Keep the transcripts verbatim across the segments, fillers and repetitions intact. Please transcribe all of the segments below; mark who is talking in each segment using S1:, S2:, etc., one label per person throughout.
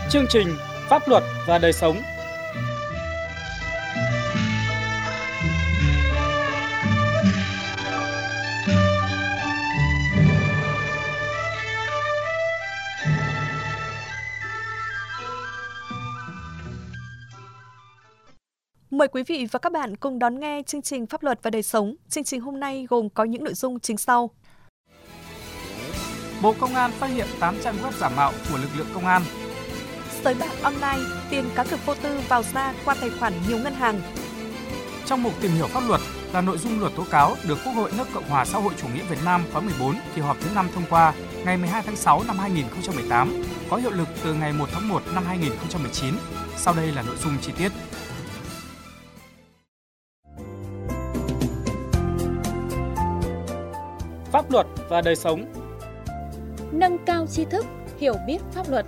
S1: Chương trình Pháp luật và đời sống.
S2: Mời quý vị và các bạn cùng đón nghe chương trình Pháp luật và đời sống. Chương trình hôm nay gồm có những nội dung chính sau.
S3: Bộ Công an phát hiện tám trang web giả mạo của lực lượng công an.
S2: Sới bạc online, tiền cá cược vô tư vào ra qua tài khoản nhiều ngân hàng.
S3: Trong mục tìm hiểu pháp luật là nội dung luật tố cáo được Quốc hội nước Cộng hòa xã hội chủ nghĩa Việt Nam khóa mười bốn kỳ họp thứ năm thông qua ngày mười hai tháng sáu năm hai nghìn không trăm mười tám, có hiệu lực từ ngày một tháng một năm hai nghìn không trăm mười chín. Sau đây là nội dung chi tiết.
S1: Pháp luật và đời sống.
S4: Nâng cao tri thức, hiểu biết pháp luật.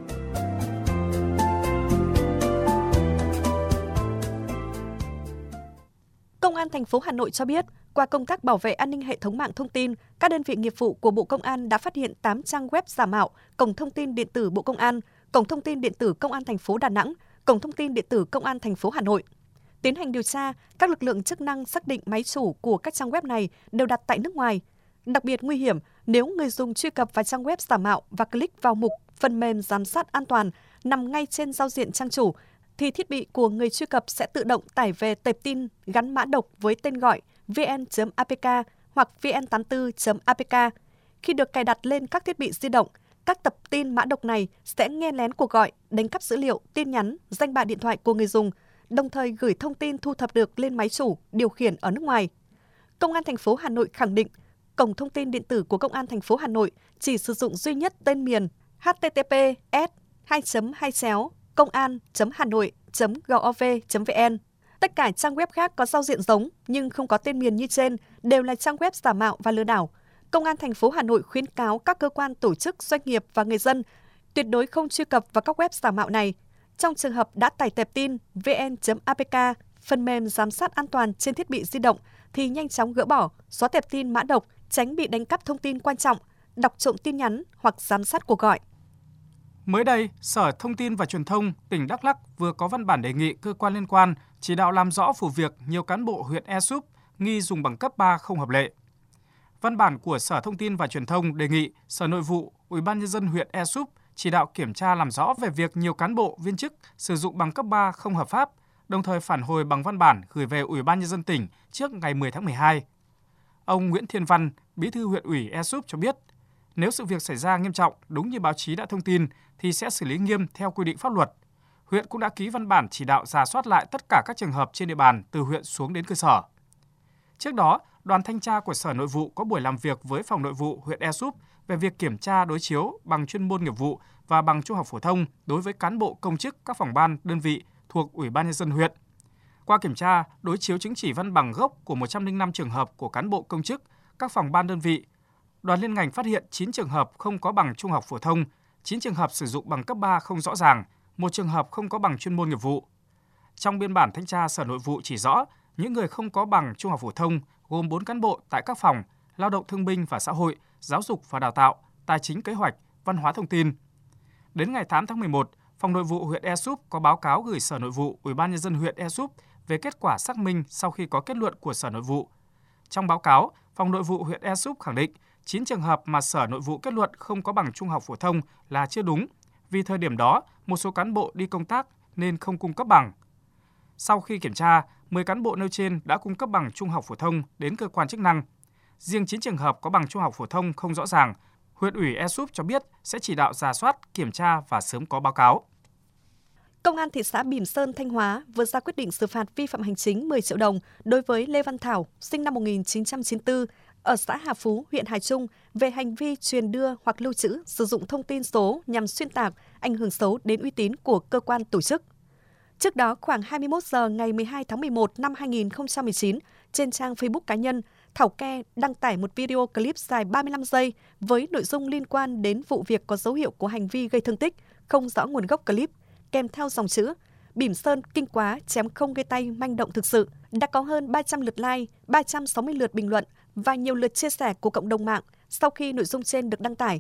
S2: Công an thành phố Hà Nội cho biết, qua công tác bảo vệ an ninh hệ thống mạng thông tin, các đơn vị nghiệp vụ của Bộ Công an đã phát hiện tám trang web giả mạo, cổng thông tin điện tử Bộ Công an, cổng thông tin điện tử Công an thành phố Đà Nẵng, cổng thông tin điện tử Công an thành phố Hà Nội. Tiến hành điều tra, các lực lượng chức năng xác định máy chủ của các trang web này đều đặt tại nước ngoài. Đặc biệt nguy hiểm nếu người dùng truy cập vào trang web giả mạo và click vào mục phần mềm giám sát an toàn nằm ngay trên giao diện trang chủ, thì thiết bị của người truy cập sẽ tự động tải về tệp tin gắn mã độc với tên gọi vn chấm a pê ca hoặc vn tám mươi tư chấm a pê ca. Khi được cài đặt lên các thiết bị di động, các tập tin mã độc này sẽ nghe lén cuộc gọi, đánh cắp dữ liệu, tin nhắn, danh bạ điện thoại của người dùng, đồng thời gửi thông tin thu thập được lên máy chủ điều khiển ở nước ngoài. Công an thành phố Hà Nội khẳng định, cổng thông tin điện tử của Công an thành phố Hà Nội chỉ sử dụng duy nhất tên miền h t t p s hai chấm hai chéo công an chấm hà nội chấm gov chấm vn. Tất cả trang web khác có giao diện giống nhưng không có tên miền như trên đều là trang web giả mạo và lừa đảo. Công an thành phố Hà Nội khuyến cáo các cơ quan, tổ chức, doanh nghiệp và người dân tuyệt đối không truy cập vào các web giả mạo này. Trong trường hợp đã tải tệp tin vn chấm a pê ca, phần mềm giám sát an toàn trên thiết bị di động thì nhanh chóng gỡ bỏ, xóa tệp tin mã độc, tránh bị đánh cắp thông tin quan trọng, đọc trộm tin nhắn hoặc giám sát cuộc gọi.
S3: Mới đây, Sở Thông tin và Truyền thông tỉnh Đắk Lắk vừa có văn bản đề nghị cơ quan liên quan chỉ đạo làm rõ vụ việc nhiều cán bộ huyện Ea Súp nghi dùng bằng cấp ba không hợp lệ. Văn bản của Sở Thông tin và Truyền thông đề nghị Sở Nội vụ, Ủy ban nhân dân huyện Ea Súp chỉ đạo kiểm tra làm rõ về việc nhiều cán bộ, viên chức sử dụng bằng cấp ba không hợp pháp, đồng thời phản hồi bằng văn bản gửi về Ủy ban nhân dân tỉnh trước ngày mười tháng mười hai. Ông Nguyễn Thiên Văn, Bí thư huyện ủy Ea Súp cho biết, nếu sự việc xảy ra nghiêm trọng đúng như báo chí đã thông tin thì sẽ xử lý nghiêm theo quy định pháp luật. Huyện cũng đã ký văn bản chỉ đạo rà soát lại tất cả các trường hợp trên địa bàn từ huyện xuống đến cơ sở. Trước đó, đoàn thanh tra của Sở Nội vụ có buổi làm việc với Phòng Nội vụ huyện Ea Súp về việc kiểm tra đối chiếu bằng chuyên môn nghiệp vụ và bằng trung học phổ thông đối với cán bộ công chức các phòng ban, đơn vị thuộc Ủy ban nhân dân huyện. Qua kiểm tra, đối chiếu chứng chỉ văn bằng gốc của một trăm lẻ năm trường hợp của cán bộ công chức các phòng ban đơn vị, đoàn liên ngành phát hiện chín trường hợp không có bằng trung học phổ thông, chín trường hợp sử dụng bằng cấp ba không rõ ràng, một trường hợp không có bằng chuyên môn nghiệp vụ. Trong biên bản thanh tra, Sở Nội vụ chỉ rõ những người không có bằng trung học phổ thông gồm bốn cán bộ tại các phòng Lao động Thương binh và Xã hội, Giáo dục và Đào tạo, Tài chính Kế hoạch, Văn hóa Thông tin. Đến ngày tám tháng mười một, Phòng Nội vụ huyện Ea Súp có báo cáo gửi Sở Nội vụ, Ủy ban nhân dân huyện Ea Súp về kết quả xác minh sau khi có kết luận của Sở Nội vụ. Trong báo cáo, Phòng Nội vụ huyện Ea Súp khẳng định chín trường hợp mà Sở Nội vụ kết luận không có bằng trung học phổ thông là chưa đúng, vì thời điểm đó một số cán bộ đi công tác nên không cung cấp bằng. Sau khi kiểm tra, mười cán bộ nêu trên đã cung cấp bằng trung học phổ thông đến cơ quan chức năng. Riêng chín trường hợp có bằng trung học phổ thông không rõ ràng, huyện ủy Ea Súp cho biết sẽ chỉ đạo rà soát, kiểm tra và sớm có báo cáo.
S2: Công an thị xã Bỉm Sơn, Thanh Hóa vừa ra quyết định xử phạt vi phạm hành chính mười triệu đồng đối với Lê Văn Thảo, sinh năm một nghìn chín trăm chín mươi tư, ở xã Hà Phú, huyện Hà Trung về hành vi truyền đưa hoặc lưu trữ, sử dụng thông tin số nhằm xuyên tạc, ảnh hưởng xấu đến uy tín của cơ quan tổ chức. Trước đó, khoảng hai mươi mốt giờ ngày mười hai tháng mười một năm hai nghìn không trăm mười chín, trên trang Facebook cá nhân, Thảo Ke đăng tải một video clip dài ba mươi lăm giây với nội dung liên quan đến vụ việc có dấu hiệu của hành vi gây thương tích, không rõ nguồn gốc clip, kèm theo dòng chữ Bỉm Sơn kinh quá, chém không gây tay, manh động thực sự, đã có hơn ba trăm lượt like, ba trăm sáu mươi lượt bình luận và nhiều lượt chia sẻ của cộng đồng mạng sau khi nội dung trên được đăng tải.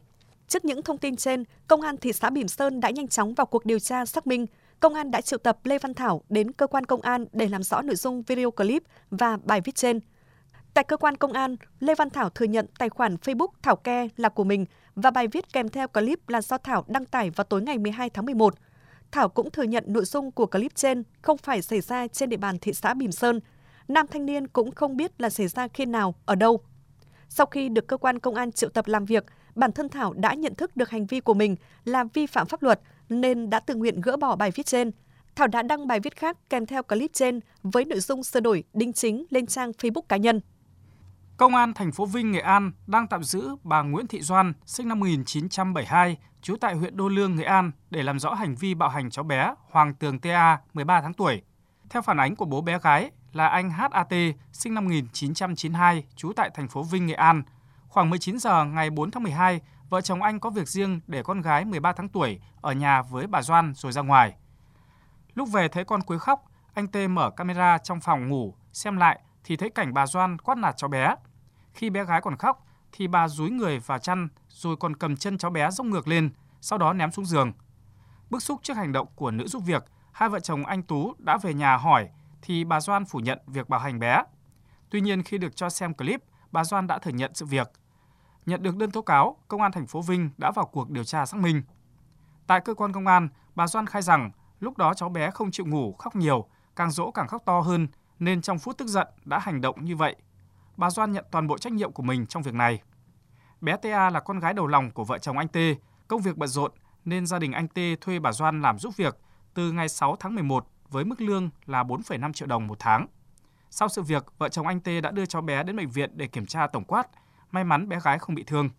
S2: Trước những thông tin trên, Công an thị xã Bỉm Sơn đã nhanh chóng vào cuộc điều tra xác minh. Công an đã triệu tập Lê Văn Thảo đến cơ quan công an để làm rõ nội dung video clip và bài viết trên. Tại cơ quan công an, Lê Văn Thảo thừa nhận tài khoản Facebook Thảo Ke là của mình và bài viết kèm theo clip là do Thảo đăng tải vào tối ngày mười hai tháng mười một. Thảo cũng thừa nhận nội dung của clip trên không phải xảy ra trên địa bàn thị xã Bỉm Sơn. Nam thanh niên cũng không biết là xảy ra khi nào, ở đâu. Sau khi được cơ quan công an triệu tập làm việc, bản thân Thảo đã nhận thức được hành vi của mình là vi phạm pháp luật nên đã tự nguyện gỡ bỏ bài viết trên. Thảo đã đăng bài viết khác kèm theo clip trên với nội dung sửa đổi đính chính lên trang Facebook cá nhân.
S3: Công an thành phố Vinh, Nghệ An đang tạm giữ bà Nguyễn Thị Doan, sinh năm một nghìn chín trăm bảy mươi hai, trú tại huyện Đô Lương, Nghệ An để làm rõ hành vi bạo hành cháu bé Hoàng Tường tê a, mười ba tháng tuổi. Theo phản ánh của bố bé gái là anh hát a tê, sinh năm một nghìn chín trăm chín mươi hai, trú tại thành phố Vinh, Nghệ An, khoảng mười chín giờ ngày bốn tháng mười hai, vợ chồng anh có việc riêng để con gái mười ba tháng tuổi ở nhà với bà Doan rồi ra ngoài. Lúc về thấy con quấy khóc, anh Tê mở camera trong phòng ngủ xem lại thì thấy cảnh bà Doan quát nạt cháu bé. Khi bé gái còn khóc thì bà dúi người vào chăn rồi còn cầm chân cháu bé dốc ngược lên, sau đó ném xuống giường. Bức xúc trước hành động của nữ giúp việc, hai vợ chồng anh Tú đã về nhà hỏi thì bà Doan phủ nhận việc bạo hành bé. Tuy nhiên khi được cho xem clip, bà Doan đã thừa nhận sự việc. Nhận được đơn tố cáo, Công an thành phố Vinh đã vào cuộc điều tra xác minh. Tại cơ quan công an, bà Doan khai rằng lúc đó cháu bé không chịu ngủ, khóc nhiều, càng dỗ càng khóc to hơn nên trong phút tức giận đã hành động như vậy. Bà Doan nhận toàn bộ trách nhiệm của mình trong việc này. Bé tê a là con gái đầu lòng của vợ chồng anh Tê, công việc bận rộn nên gia đình anh Tê thuê bà Doan làm giúp việc từ ngày sáu tháng mười một với mức lương là bốn phẩy năm triệu đồng một tháng. Sau sự việc, vợ chồng anh Tê đã đưa cháu bé đến bệnh viện để kiểm tra tổng quát. May mắn bé gái không bị thương.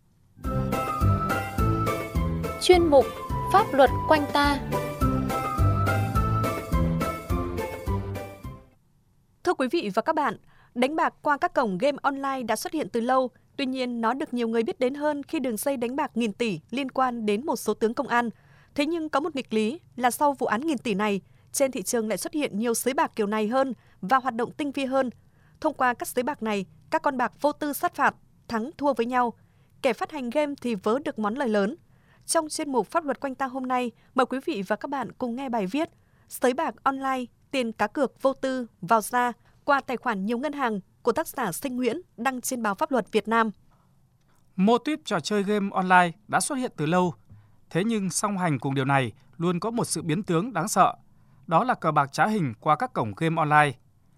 S4: Chuyên mục Pháp luật quanh ta.
S2: Thưa quý vị và các bạn, đánh bạc qua các cổng game online đã xuất hiện từ lâu. Tuy nhiên, nó được nhiều người biết đến hơn khi đường dây đánh bạc nghìn tỷ liên quan đến một số tướng công an. Thế nhưng có một nghịch lý là sau vụ án nghìn tỷ này, trên thị trường lại xuất hiện nhiều sới bạc kiểu này hơn và hoạt động tinh vi hơn. Thông qua các sới bạc này, các con bạc vô tư sát phạt, thắng thua với nhau. Kẻ phát hành game thì vớ được món lời lớn. Trong chuyên mục Pháp luật quanh ta hôm nay, mời quý vị và các bạn cùng nghe bài viết Sới bạc online, tiền cá cược vô tư vào ra qua tài khoản nhiều ngân hàng của tác giả Sinh Nguyễn đăng trên báo Pháp luật Việt Nam.
S3: Mô típ trò chơi game online đã xuất hiện từ lâu. Thế nhưng song hành cùng điều này luôn có một sự biến tướng đáng sợ. Đó là cờ bạc trá hình qua các cổng game online.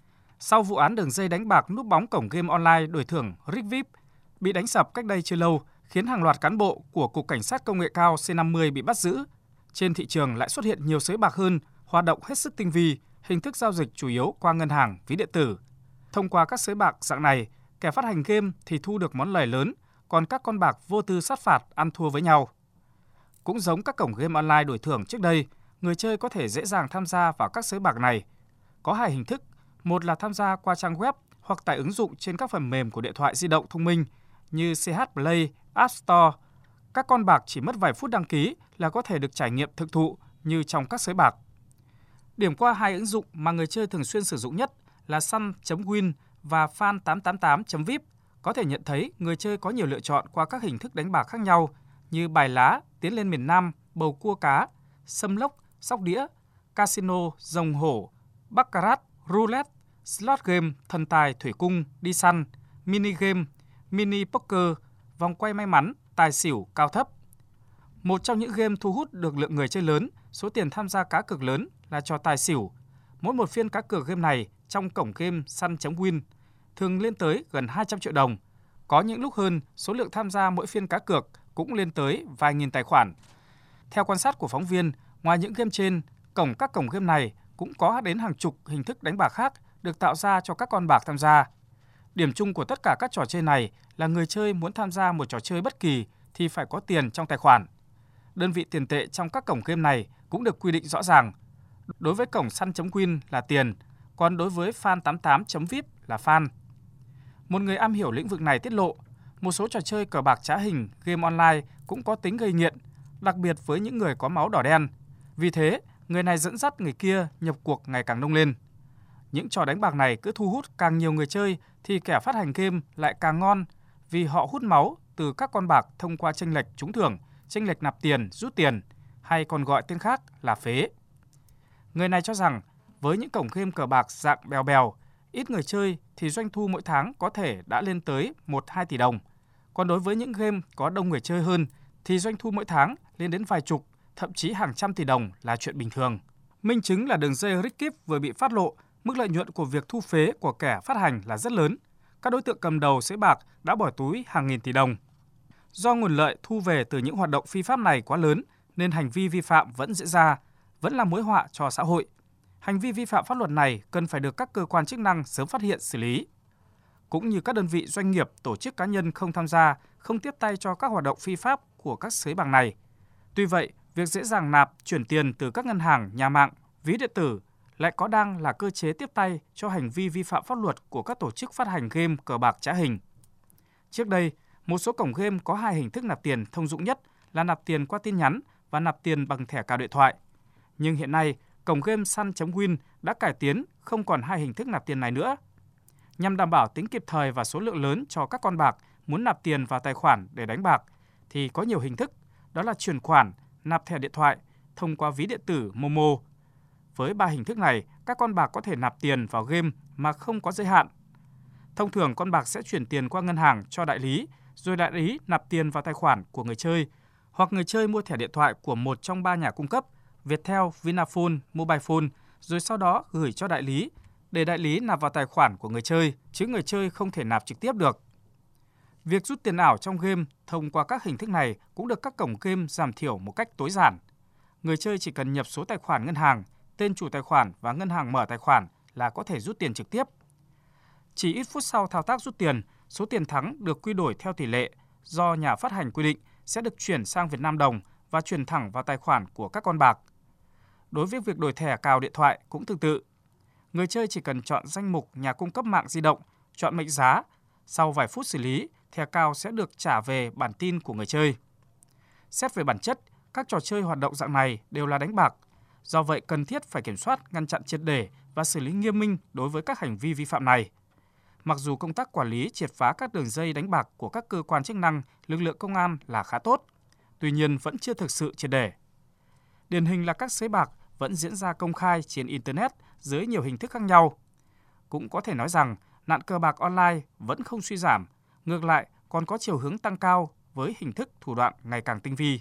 S3: Sau vụ án đường dây đánh bạc núp bóng cổng game online đổi thưởng Rick vi ai pi bị đánh sập cách đây chưa lâu, khiến hàng loạt cán bộ của Cục Cảnh sát Công nghệ cao C năm mươi bị bắt giữ, trên thị trường lại xuất hiện nhiều sới bạc hơn, hoạt động hết sức tinh vi, hình thức giao dịch chủ yếu qua ngân hàng, ví điện tử. Thông qua các sới bạc dạng này, kẻ phát hành game thì thu được món lời lớn, còn các con bạc vô tư sát phạt ăn thua với nhau. Cũng giống các cổng game online đổi thưởng trước đây, người chơi có thể dễ dàng tham gia vào các sới bạc này. Có hai hình thức, một là tham gia qua trang web hoặc tải ứng dụng trên các phần mềm của điện thoại di động thông minh như xê hát Play, App Store. Các con bạc chỉ mất vài phút đăng ký là có thể được trải nghiệm thực thụ như trong các sới bạc. Điểm qua hai ứng dụng mà người chơi thường xuyên sử dụng nhất là sun chấm win và fan tám tám tám chấm vip, có thể nhận thấy người chơi có nhiều lựa chọn qua các hình thức đánh bạc khác nhau như bài lá, tiến lên miền Nam, bầu cua cá, sâm lốc, sóc đĩa, casino, rồng hổ, baccarat, roulette, slot game, thần tài, thủy cung, đi săn, mini game, mini poker, vòng quay may mắn, tài xỉu, cao thấp. Một trong những game thu hút được lượng người chơi lớn, số tiền tham gia cá cược lớn là trò tài xỉu. Mỗi một phiên cá cược game này trong cổng game sun chấm win thường lên tới gần hai trăm triệu đồng. Có những lúc hơn, số lượng tham gia mỗi phiên cá cược cũng lên tới vài nghìn tài khoản. Theo quan sát của phóng viên, ngoài những game trên, cổng các cổng game này cũng có đến hàng chục hình thức đánh bạc khác được tạo ra cho các con bạc tham gia. Điểm chung của tất cả các trò chơi này là người chơi muốn tham gia một trò chơi bất kỳ thì phải có tiền trong tài khoản. Đơn vị tiền tệ trong các cổng game này cũng được quy định rõ ràng. Đối với cổng sun chấm win là tiền, còn đối với fan tám tám chấm vip là fan. Một người am hiểu lĩnh vực này tiết lộ, một số trò chơi cờ bạc trá hình, game online cũng có tính gây nghiện, đặc biệt với những người có máu đỏ đen. Vì thế, người này dẫn dắt người kia nhập cuộc ngày càng đông lên. Những trò đánh bạc này cứ thu hút càng nhiều người chơi thì kẻ phát hành game lại càng ngon vì họ hút máu từ các con bạc thông qua chênh lệch trúng thưởng, chênh lệch nạp tiền, rút tiền, hay còn gọi tên khác là phế. Người này cho rằng với những cổng game cờ bạc dạng bèo bèo, ít người chơi thì doanh thu mỗi tháng có thể đã lên tới một đến hai tỷ đồng. Còn đối với những game có đông người chơi hơn thì doanh thu mỗi tháng lên đến vài chục, thậm chí hàng trăm tỷ đồng là chuyện bình thường. Minh chứng là đường dây Rigvip vừa bị phát lộ, mức lợi nhuận của việc thu phế của kẻ phát hành là rất lớn. Các đối tượng cầm đầu sới bạc đã bỏ túi hàng nghìn tỷ đồng. Do nguồn lợi thu về từ những hoạt động phi pháp này quá lớn nên hành vi vi phạm vẫn diễn ra, vẫn là mối họa cho xã hội. Hành vi vi phạm pháp luật này cần phải được các cơ quan chức năng sớm phát hiện xử lý. Cũng như các đơn vị doanh nghiệp, tổ chức cá nhân không tham gia, không tiếp tay cho các hoạt động phi pháp của các sới bạc này. Tuy vậy, việc dễ dàng nạp, chuyển tiền từ các ngân hàng, nhà mạng, ví điện tử lại có đang là cơ chế tiếp tay cho hành vi vi phạm pháp luật của các tổ chức phát hành game cờ bạc trá hình. Trước đây, một số cổng game có hai hình thức nạp tiền thông dụng nhất là nạp tiền qua tin nhắn và nạp tiền bằng thẻ cào điện thoại. Nhưng hiện nay, cổng game Sun.win đã cải tiến không còn hai hình thức nạp tiền này nữa. Nhằm đảm bảo tính kịp thời và số lượng lớn cho các con bạc muốn nạp tiền vào tài khoản để đánh bạc, thì có nhiều hình thức, đó là chuyển khoản, nạp thẻ điện thoại, thông qua ví điện tử Momo. Với ba hình thức này, các con bạc có thể nạp tiền vào game mà không có giới hạn. Thông thường, con bạc sẽ chuyển tiền qua ngân hàng cho đại lý, rồi đại lý nạp tiền vào tài khoản của người chơi, hoặc người chơi mua thẻ điện thoại của một trong ba nhà cung cấp, Viettel, Vinaphone, Mobilephone, rồi sau đó gửi cho đại lý, để đại lý nạp vào tài khoản của người chơi, chứ người chơi không thể nạp trực tiếp được. Việc rút tiền ảo trong game thông qua các hình thức này cũng được các cổng game giảm thiểu một cách tối giản. Người chơi chỉ cần nhập số tài khoản ngân hàng, tên chủ tài khoản và ngân hàng mở tài khoản là có thể rút tiền trực tiếp. Chỉ ít phút sau thao tác rút tiền, số tiền thắng được quy đổi theo tỷ lệ do nhà phát hành quy định sẽ được chuyển sang Việt Nam đồng và chuyển thẳng vào tài khoản của các con bạc. Đối với việc đổi thẻ cào điện thoại cũng tương tự. Người chơi chỉ cần chọn danh mục nhà cung cấp mạng di động, chọn mệnh giá. Sau vài phút xử lý, thẻ cào sẽ được trả về bản tin của người chơi. Xét về bản chất, các trò chơi hoạt động dạng này đều là đánh bạc. Do vậy, cần thiết phải kiểm soát, ngăn chặn triệt để và xử lý nghiêm minh đối với các hành vi vi phạm này. Mặc dù công tác quản lý triệt phá các đường dây đánh bạc của các cơ quan chức năng, lực lượng công an là khá tốt, tuy nhiên vẫn chưa thực sự triệt để. Điển hình là các sới bạc vẫn diễn ra công khai trên Internet dưới nhiều hình thức khác nhau. Cũng có thể nói rằng nạn cờ bạc online vẫn không suy giảm, ngược lại còn có chiều hướng tăng cao với hình thức thủ đoạn ngày càng tinh vi.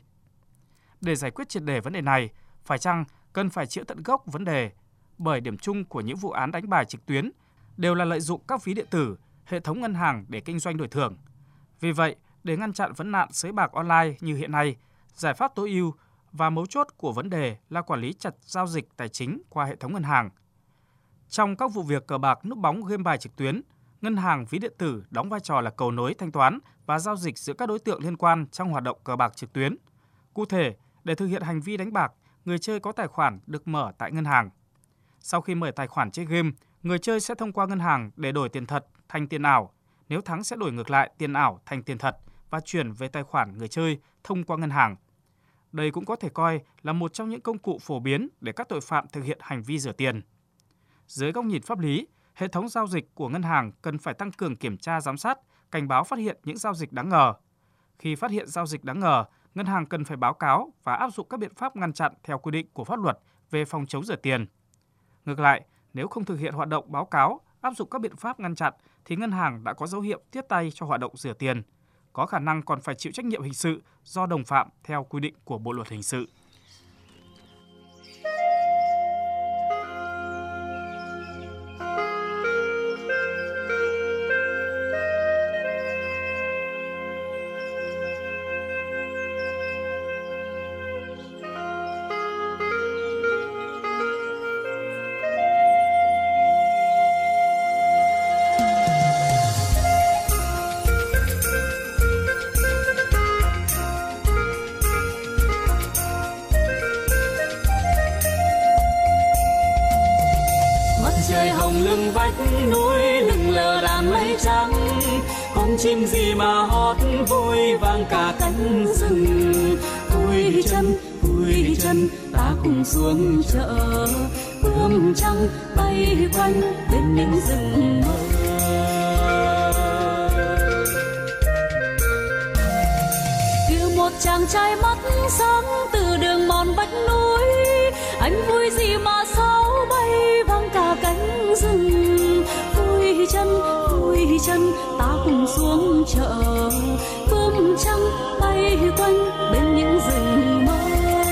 S3: Để giải quyết triệt để vấn đề này, phải chăng cần phải chữa tận gốc vấn đề, bởi điểm chung của những vụ án đánh bài trực tuyến đều là lợi dụng các ví điện tử, hệ thống ngân hàng để kinh doanh đổi thưởng. Vì vậy, để ngăn chặn vấn nạn sới bạc online như hiện nay, giải pháp tối ưu và mấu chốt của vấn đề là quản lý chặt giao dịch tài chính qua hệ thống ngân hàng. Trong các vụ việc cờ bạc núp bóng game bài trực tuyến, ngân hàng ví điện tử đóng vai trò là cầu nối thanh toán và giao dịch giữa các đối tượng liên quan trong hoạt động cờ bạc trực tuyến. Cụ thể, để thực hiện hành vi đánh bạc, người chơi có tài khoản được mở tại ngân hàng. Sau khi mở tài khoản chơi game, người chơi sẽ thông qua ngân hàng để đổi tiền thật thành tiền ảo. Nếu thắng sẽ đổi ngược lại tiền ảo thành tiền thật và chuyển về tài khoản người chơi thông qua ngân hàng. Đây cũng có thể coi là một trong những công cụ phổ biến để các tội phạm thực hiện hành vi rửa tiền. Dưới góc nhìn pháp lý, hệ thống giao dịch của ngân hàng cần phải tăng cường kiểm tra giám sát, cảnh báo phát hiện những giao dịch đáng ngờ. Khi phát hiện giao dịch đáng ngờ, ngân hàng cần phải báo cáo và áp dụng các biện pháp ngăn chặn theo quy định của pháp luật về phòng chống rửa tiền. Ngược lại, nếu không thực hiện hoạt động báo cáo, áp dụng các biện pháp ngăn chặn thì ngân hàng đã có dấu hiệu tiếp tay cho hoạt động rửa tiền, có khả năng còn phải chịu trách nhiệm hình sự do đồng phạm theo quy định của Bộ luật hình sự.
S5: Trời hồng lưng vách núi lưng lờ đàn mây trắng, con chim gì mà hót vui vang cả cánh rừng. Vui chân vui chân ta cùng xuống chợ, bướm trắng bay quanh bên những rừng mơ. một chàng trai mắt sáng từ đường mòn vách núi. Anh vui gì mà sao bay vang cả cánh rừng. Vui chân, vui chân, ta cùng xuống chợ, bướm trắng bay quanh bên những rừng mơ.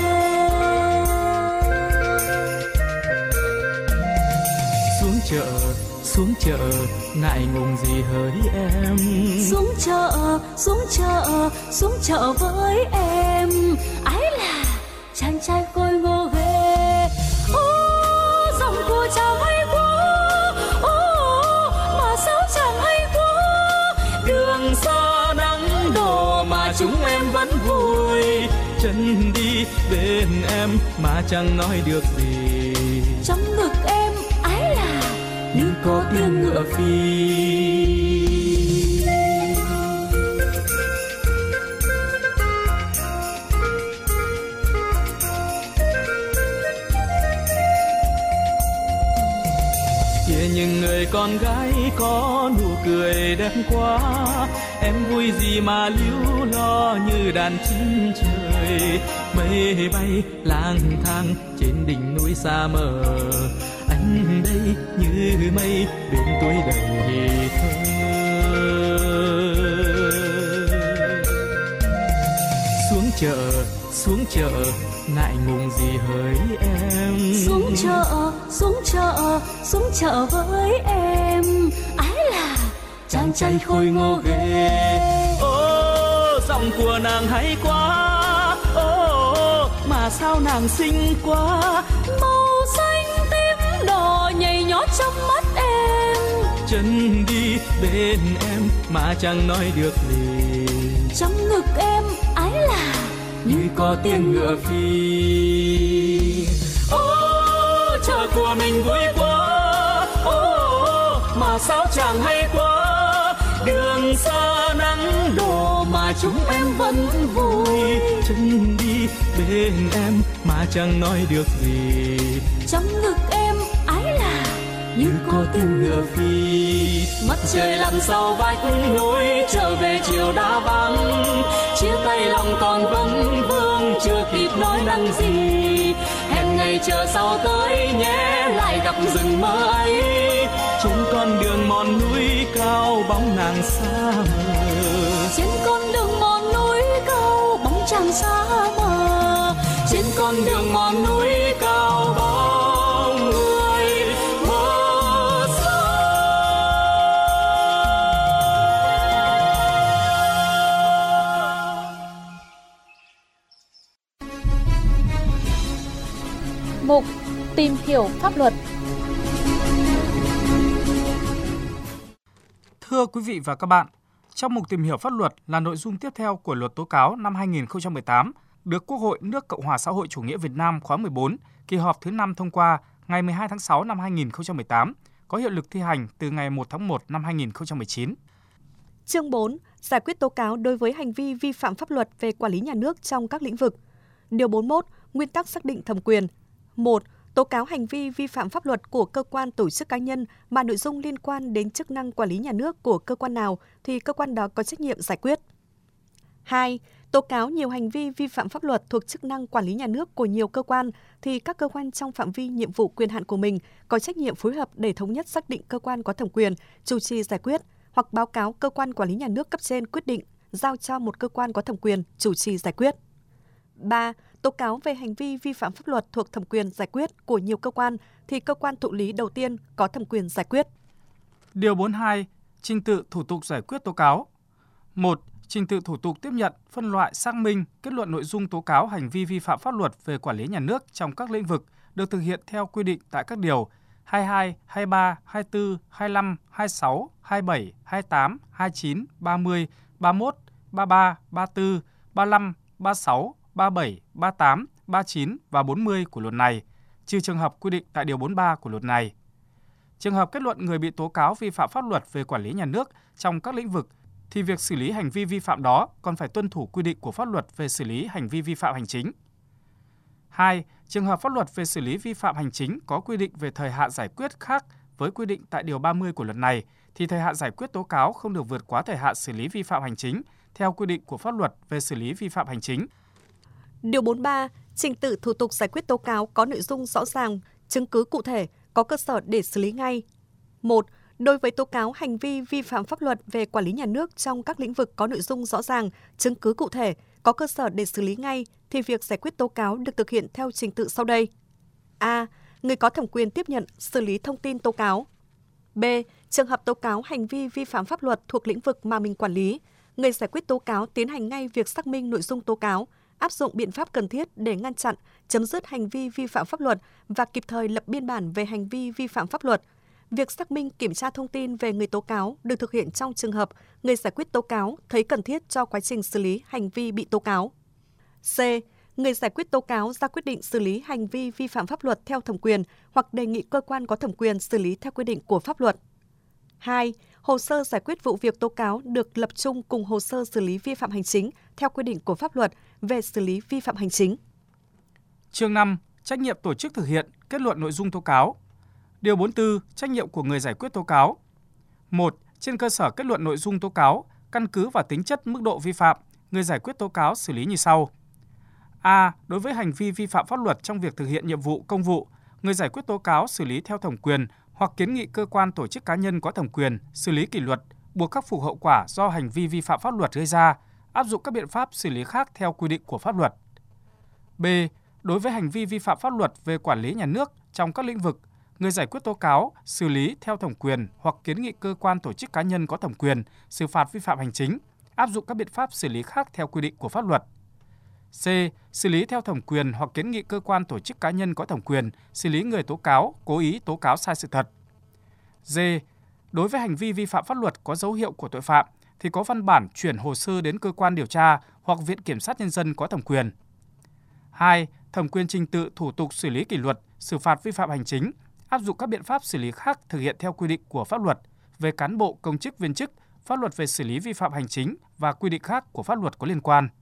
S6: Xuống chợ, xuống chợ, ngại ngùng gì hỡi em.
S5: Xuống chợ, xuống chợ, xuống chợ với em. Ái là chàng trai khôi ngô ghê. Ô, giọng của chàng hay quá. Ô, mà sao chàng hay quá.
S6: Đường xa nắng đổ mà chúng em vẫn vui. Chân đi bên em mà chẳng nói được gì.
S5: Trong ngực em ái là
S6: như có tiếng ngựa phi. Kia những người con gái có nụ cười đẹp quá. Em vui gì mà líu lo như đàn chim trời. Mây bay lang thang trên đỉnh núi xa mờ. Anh đây như mây bên tuổi đầy thơ. Xuống chợ, xuống chợ, ngại ngùng gì hỡi em.
S5: xuống chợ, xuống chợ, xuống chợ với em. Ái là
S6: chàng trai khôi ngô ghê. Ô, giọng của nàng hay quá. Ô, mà sao nàng xinh quá.
S5: màu xanh tím đỏ nhảy nhót trong mắt em.
S6: Chân đi bên em mà chẳng nói được gì.
S5: Trong ngực em ái là
S6: như có tiếng ngựa phi. Ô, chợ của mình vui quá. Ô, mà sao chàng hay quá. Đường xa nắng đổ mà chúng em vẫn vui. Chân đi bên em mà chẳng nói được gì.
S5: trong ngực em ái là
S6: như có tiếng ngựa phi.
S5: mắt trời lặn sau vách núi trở về chiều đã vắng. Chia tay lòng còn vấn vương chưa kịp nói năng gì. Hẹn ngày chờ sau tới nhé lại gặp rừng mơ ấy.
S6: Trên con đường mòn núi cao bóng nàng xa mờ.
S5: Trên con đường mòn núi cao bóng chàng xa mờ. Trên con đường mòn núi cao bóng người mơ xa.
S4: Mục tìm hiểu pháp luật.
S3: Thưa quý vị và các bạn, trong mục tìm hiểu pháp luật là nội dung tiếp theo của Luật Tố cáo năm hai nghìn không trăm mười tám, được Quốc hội nước Cộng hòa xã hội chủ nghĩa Việt Nam khóa mười bốn, kỳ họp thứ năm thông qua ngày mười hai tháng sáu năm hai nghìn không trăm mười tám, có hiệu lực thi hành từ ngày một tháng một năm hai nghìn không trăm mười chín.
S2: Chương bốn. Giải quyết tố cáo đối với hành vi vi phạm pháp luật về quản lý nhà nước trong các lĩnh vực. Điều bốn mươi mốt. Nguyên tắc xác định thẩm quyền. một. Tố cáo hành vi vi phạm pháp luật của cơ quan tổ chức cá nhân mà nội dung liên quan đến chức năng quản lý nhà nước của cơ quan nào thì cơ quan đó có trách nhiệm giải quyết. hai. Tố cáo nhiều hành vi vi phạm pháp luật thuộc chức năng quản lý nhà nước của nhiều cơ quan thì các cơ quan trong phạm vi nhiệm vụ quyền hạn của mình có trách nhiệm phối hợp để thống nhất xác định cơ quan có thẩm quyền chủ trì giải quyết hoặc báo cáo cơ quan quản lý nhà nước cấp trên quyết định giao cho một cơ quan có thẩm quyền chủ trì giải quyết. ba. Tố cáo về hành vi vi phạm pháp luật thuộc thẩm quyền giải quyết của nhiều cơ quan thì cơ quan thụ lý đầu tiên có thẩm quyền giải quyết.
S3: Điều bốn mươi hai. Trình tự thủ tục giải quyết tố cáo. một. Trình tự thủ tục tiếp nhận, phân loại, xác minh, kết luận nội dung tố cáo hành vi vi phạm pháp luật về quản lý nhà nước trong các lĩnh vực được thực hiện theo quy định tại các điều hai mươi hai, hai mươi ba, hai mươi tư, hai mươi lăm, hai mươi sáu, hai mươi bảy, hai mươi tám, hai mươi chín, ba mươi, ba mươi mốt, ba mươi ba, ba mươi tư, ba mươi lăm, ba mươi sáu, ba mươi bảy, ba mươi tám, ba mươi chín và bốn mươi của luật này, trừ trường hợp quy định tại điều bốn mươi ba của luật này. Trường hợp kết luận người bị tố cáo vi phạm pháp luật về quản lý nhà nước trong các lĩnh vực thì việc xử lý hành vi vi phạm đó còn phải tuân thủ quy định của pháp luật về xử lý hành vi vi phạm hành chính. hai. Trường hợp pháp luật về xử lý vi phạm hành chính có quy định về thời hạn giải quyết khác với quy định tại điều ba mươi của luật này thì thời hạn giải quyết tố cáo không được vượt quá thời hạn xử lý vi phạm hành chính theo quy định của pháp luật về xử lý vi phạm hành chính.
S2: Điều bốn mươi ba, trình tự thủ tục giải quyết tố cáo có nội dung rõ ràng, chứng cứ cụ thể, có cơ sở để xử lý ngay. một. Đối với tố cáo hành vi vi phạm pháp luật về quản lý nhà nước trong các lĩnh vực có nội dung rõ ràng, chứng cứ cụ thể, có cơ sở để xử lý ngay, thì việc giải quyết tố cáo được thực hiện theo trình tự sau đây. A. Người có thẩm quyền tiếp nhận, xử lý thông tin tố cáo. B. Trường hợp tố cáo hành vi vi phạm pháp luật thuộc lĩnh vực mà mình quản lý, người giải quyết tố cáo tiến hành ngay việc xác minh nội dung tố cáo, áp dụng biện pháp cần thiết để ngăn chặn, chấm dứt hành vi vi phạm pháp luật và kịp thời lập biên bản về hành vi vi phạm pháp luật. Việc xác minh kiểm tra thông tin về người tố cáo được thực hiện trong trường hợp người giải quyết tố cáo thấy cần thiết cho quá trình xử lý hành vi bị tố cáo. C. Người giải quyết tố cáo ra quyết định xử lý hành vi vi phạm pháp luật theo thẩm quyền hoặc đề nghị cơ quan có thẩm quyền xử lý theo quy định của pháp luật. hai. Hồ sơ giải quyết vụ việc tố cáo được lập chung cùng hồ sơ xử lý vi phạm hành chính theo quy định của pháp luật về xử lý vi phạm hành chính.
S3: Chương năm. Trách nhiệm tổ chức thực hiện kết luận nội dung tố cáo. Điều bốn mươi tư. Trách nhiệm của người giải quyết tố cáo. một. Trên cơ sở kết luận nội dung tố cáo, căn cứ vào tính chất mức độ vi phạm, người giải quyết tố cáo xử lý như sau. A. Đối với hành vi vi phạm pháp luật trong việc thực hiện nhiệm vụ công vụ, người giải quyết tố cáo xử lý theo thẩm quyền hoặc kiến nghị cơ quan tổ chức cá nhân có thẩm quyền xử lý kỷ luật, buộc khắc phục hậu quả do hành vi vi phạm pháp luật gây ra, áp dụng các biện pháp xử lý khác theo quy định của pháp luật. B. Đối với hành vi vi phạm pháp luật về quản lý nhà nước trong các lĩnh vực, người giải quyết tố cáo xử lý theo thẩm quyền hoặc kiến nghị cơ quan tổ chức cá nhân có thẩm quyền xử phạt vi phạm hành chính, áp dụng các biện pháp xử lý khác theo quy định của pháp luật. C. Xử lý theo thẩm quyền hoặc kiến nghị cơ quan tổ chức cá nhân có thẩm quyền xử lý người tố cáo cố ý tố cáo sai sự thật. D. Đối với hành vi vi phạm pháp luật có dấu hiệu của tội phạm thì có văn bản chuyển hồ sơ đến cơ quan điều tra hoặc Viện Kiểm sát Nhân dân có thẩm quyền. hai. Thẩm quyền trình tự thủ tục xử lý kỷ luật, xử phạt vi phạm hành chính, áp dụng các biện pháp xử lý khác thực hiện theo quy định của pháp luật về cán bộ, công chức, viên chức, pháp luật về xử lý vi phạm hành chính và quy định khác của pháp luật có liên quan.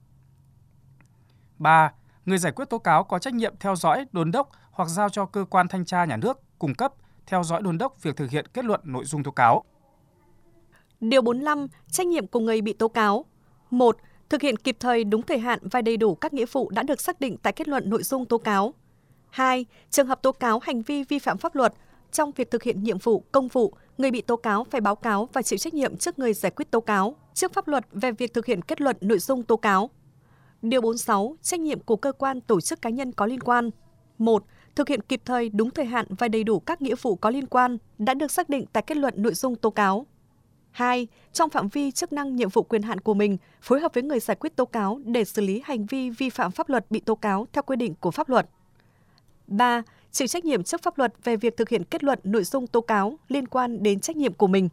S3: ba. Người giải quyết tố cáo có trách nhiệm theo dõi, đôn đốc hoặc giao cho cơ quan thanh tra nhà nước cung cấp, theo dõi đôn đốc việc thực hiện kết luận nội dung tố cáo.
S2: Điều bốn mươi lăm. Trách nhiệm của người bị tố cáo. một. Thực hiện kịp thời, đúng thời hạn và đầy đủ các nghĩa vụ đã được xác định tại kết luận nội dung tố cáo. hai. Trường hợp tố cáo hành vi vi phạm pháp luật, trong việc thực hiện nhiệm vụ, công vụ, người bị tố cáo phải báo cáo và chịu trách nhiệm trước người giải quyết tố cáo, trước pháp luật về việc thực hiện kết luận nội dung tố cáo. Điều bốn mươi sáu. Trách nhiệm của cơ quan, tổ chức cá nhân có liên quan. một. Thực hiện kịp thời, đúng thời hạn và đầy đủ các nghĩa vụ có liên quan đã được xác định tại kết luận nội dung tố cáo. hai. Trong phạm vi chức năng, nhiệm vụ, quyền hạn của mình, phối hợp với người giải quyết tố cáo để xử lý hành vi vi phạm pháp luật bị tố cáo theo quy định của pháp luật. ba. Chịu trách nhiệm trước pháp luật về việc thực hiện kết luận nội dung tố cáo liên quan đến trách nhiệm của mình.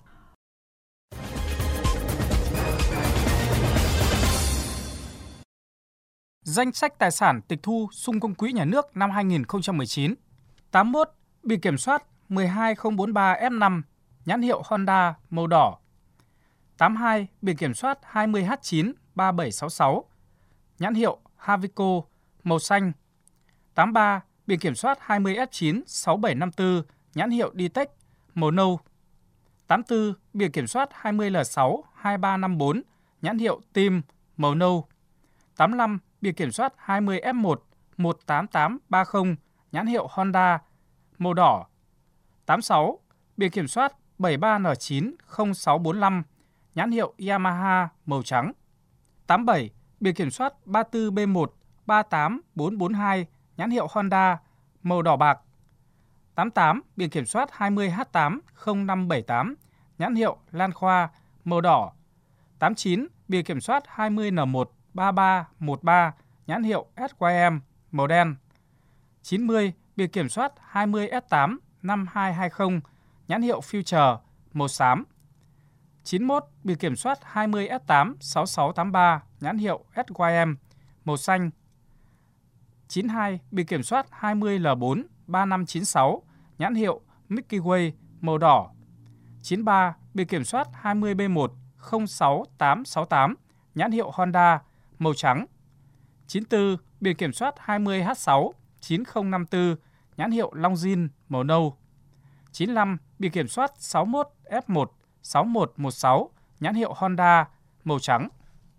S3: Danh sách tài sản tịch thu sung công quỹ nhà nước năm hai nghìn không trăm mười chín. tám mươi mốt. Biển kiểm soát một hai không bốn ba F năm, nhãn hiệu Honda màu đỏ. tám mươi hai. Biển kiểm soát hai mươi H chín ba bảy sáu sáu, nhãn hiệu Havico màu xanh. tám mươi ba. Biển kiểm soát hai mươi F chín sáu bảy năm tư, nhãn hiệu Ditech màu nâu. tám mươi tư. Biển kiểm soát hai mươi L sáu hai ba năm bốn, nhãn hiệu Team màu nâu. tám mươi lăm. Biển kiểm soát hai mươi F một một tám tám ba không, nhãn hiệu Honda màu đỏ. tám mươi sáu. Biển kiểm soát bảy ba N chín không sáu bốn lăm, nhãn hiệu Yamaha màu trắng. tám mươi bảy. Biển kiểm soát ba mươi tư B một ba tám bốn bốn hai, nhãn hiệu Honda màu đỏ bạc. tám mươi tám. Biển kiểm soát hai mươi H tám không năm bảy tám, nhãn hiệu Lan Khoa màu đỏ. tám mươi chín. Biển kiểm soát hai mươi N một ba ba một ba, nhãn hiệu S Y M màu đen. chín mươi. Biển kiểm soát hai mươi S tám năm hai hai không, nhãn hiệu Future màu xám. chín mươi mốt. Biển kiểm soát hai mươi S tám sáu sáu tám ba, nhãn hiệu S Y M màu xanh. chín mươi hai. Biển kiểm soát hai mươi L bốn ba năm chín sáu, nhãn hiệu Milky Way màu đỏ. chín mươi ba. Biển kiểm soát hai mươi B một không sáu tám sáu tám, nhãn hiệu Honda màu trắng. chín mươi tư. Biển kiểm soát hai mươi H sáu chín không năm tư, nhãn hiệu Longines màu nâu. chín mươi lăm. Biển kiểm soát sáu mươi mốt F một sáu một một sáu, nhãn hiệu Honda màu trắng.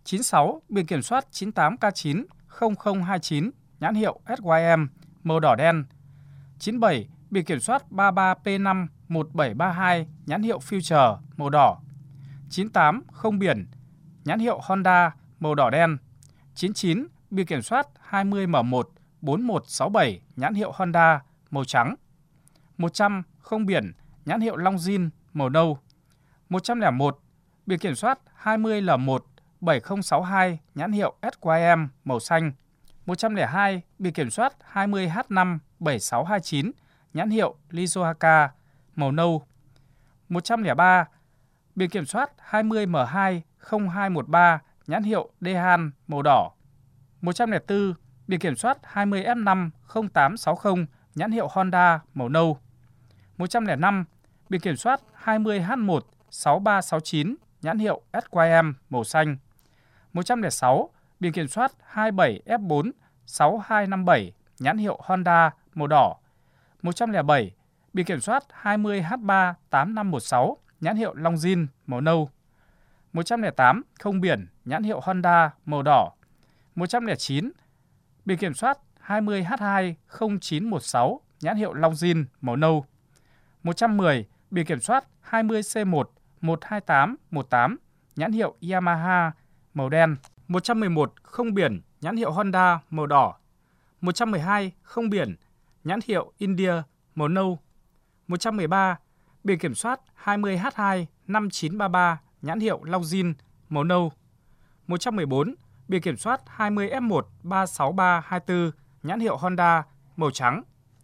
S3: chín sáu biển kiểm soát chín tám K chín không không hai chín nhãn hiệu S Y M màu đỏ đen. chín bảy biển kiểm soát ba ba P năm một bảy ba hai nhãn hiệu Future màu đỏ. chín tám không biển nhãn hiệu Honda màu đỏ đen. chín chín biển kiểm soát hai mươi M một bốn một sáu bảy nhãn hiệu Honda màu trắng. một trăm không biển nhãn hiệu Longines màu nâu. một không một biển kiểm soát hai mươi L một bảy không sáu hai nhãn hiệu S Y M màu xanh. một không hai biển kiểm soát hai mươi H năm bảy sáu hai chín nhãn hiệu Lizohaka màu nâu. một không ba biển kiểm soát hai mươi M hai không hai một ba nhãn hiệu Dehan màu đỏ. một không bốn biển kiểm soát hai mươi F năm không tám sáu không nhãn hiệu Honda màu nâu. một không năm biển kiểm soát hai mươi H một sáu ba sáu chín nhãn hiệu S Y M màu xanh. một không sáu biển kiểm soát hai mươi bảy F bốn sáu hai năm bảy nhãn hiệu Honda màu đỏ. một không bảy biển kiểm soát hai mươi H ba tám năm một sáu nhãn hiệu Longines màu nâu. một không tám không biển nhãn hiệu Honda màu đỏ. một không chín biển kiểm soát hai mươi H hai không chín một sáu nhãn hiệu Longines màu nâu. một không một không biển kiểm soát hai mươi C một một hai tám một tám nhãn hiệu Yamaha màu đen. một không một một không biển nhãn hiệu Honda màu đỏ. một không một hai không biển nhãn hiệu India màu nâu. một không một ba biển kiểm soát hai mươi H hai năm chín ba ba nhãn hiệu Longines màu nâu. một không một bốn biển kiểm soát hai mươi F một ba sáu ba hai tư nhãn hiệu Honda màu trắng.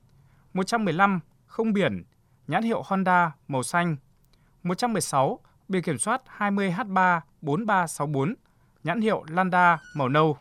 S3: một không một lăm không biển nhãn hiệu Honda màu xanh. một không một sáu biển kiểm soát hai mươi H ba bốn ba sáu bốn nhãn hiệu Landa màu nâu.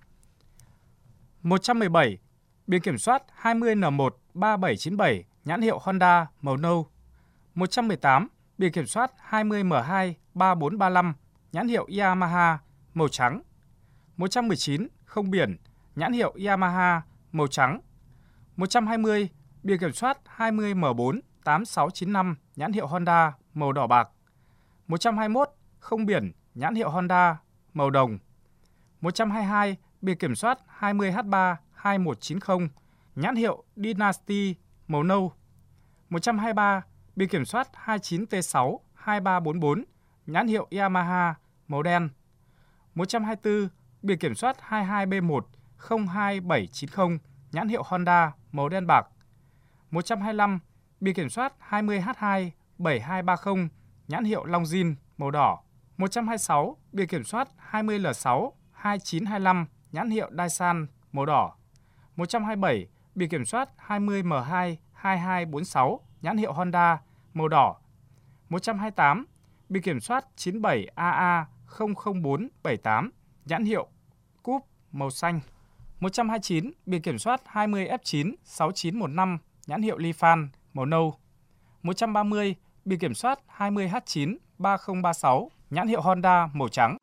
S3: một không một bảy biển kiểm soát hai mươi N một ba bảy chín bảy nhãn hiệu Honda màu nâu. một không một tám biển kiểm soát hai mươi M hai ba bốn ba lăm nhãn hiệu Yamaha màu trắng. một không một chín không biển nhãn hiệu Yamaha màu trắng. một không hai không biển kiểm soát hai mươi M bốn tám sáu chín năm nhãn hiệu Honda màu đỏ bạc. một không hai mốt không biển nhãn hiệu Honda màu đồng. một không hai hai biển kiểm soát hai mươi H ba hai một chín không nhãn hiệu Dynasty màu nâu. một không hai ba biển kiểm soát hai chín T sáu hai ba bốn bốn nhãn hiệu Yamaha màu đen. một không hai tư biển kiểm soát hai hai B một không hai bảy chín không nhãn hiệu Honda màu đen bạc. một không hai lăm biển kiểm soát hai mươi H hai bảy hai ba không nhãn hiệu Longines màu đỏ. một không hai sáu biển kiểm soát hai mươi L sáu hai chín hai lăm nhãn hiệu Daisan màu đỏ. một không hai bảy biển kiểm soát hai mươi M hai hai hai bốn sáu nhãn hiệu Honda màu đỏ. một không hai tám biển kiểm soát chín bảy A A không không bốn bảy tám nhãn hiệu Cúp màu xanh. một không hai chín biển kiểm soát hai mươi F chín sáu chín một năm nhãn hiệu Lifan màu nâu. một không ba không biển kiểm soát hai mươi H chín ba không ba sáu nhãn hiệu Honda màu trắng.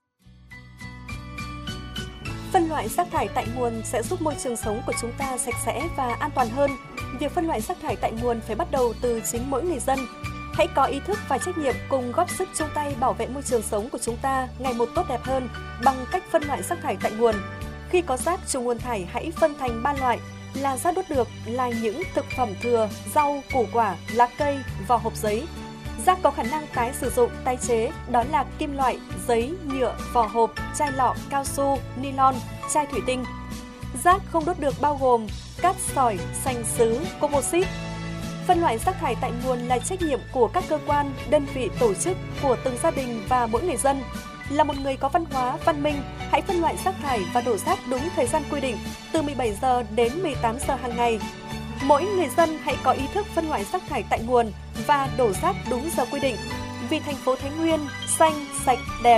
S2: Phân loại rác thải tại nguồn sẽ giúp môi trường sống của chúng ta sạch sẽ và an toàn hơn. Việc phân loại rác thải tại nguồn phải bắt đầu từ chính mỗi người dân. Hãy có ý thức và trách nhiệm cùng góp sức chung tay bảo vệ môi trường sống của chúng ta ngày một tốt đẹp hơn bằng cách phân loại rác thải tại nguồn. Khi có rác trừ nguồn thải hãy phân thành ba loại là rác đốt được là những thực phẩm thừa, rau, củ quả, lá cây, vỏ hộp giấy. Rác có khả năng tái sử dụng, tái chế đó là kim loại, giấy, nhựa, vỏ hộp, chai lọ, cao su, nylon, chai thủy tinh. Rác không đốt được bao gồm cát sỏi, sành sứ, composite. Phân loại rác thải tại nguồn là trách nhiệm của các cơ quan, đơn vị, tổ chức, của từng gia đình và mỗi người dân. Là một người có văn hóa, văn minh, hãy phân loại rác thải và đổ rác đúng thời gian quy định, từ mười bảy giờ đến mười tám giờ hàng ngày. Mỗi người dân hãy có ý thức phân loại rác thải tại nguồn và đổ rác đúng giờ quy định. Vì thành phố Thái Nguyên xanh, sạch, đẹp.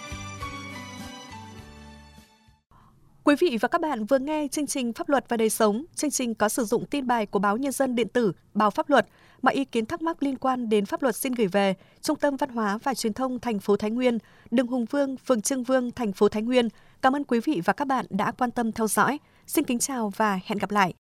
S2: Quý vị và các bạn vừa nghe chương trình Pháp luật và đời sống. Chương trình có sử dụng tin bài của báo Nhân dân điện tử, báo Pháp luật. Mọi ý kiến thắc mắc liên quan đến pháp luật xin gửi về Trung tâm Văn hóa và Truyền thông thành phố Thái Nguyên, đường Hùng Vương, phường Trương Vương, thành phố Thái Nguyên. Cảm ơn quý vị và các bạn đã quan tâm theo dõi. Xin kính chào và hẹn gặp lại.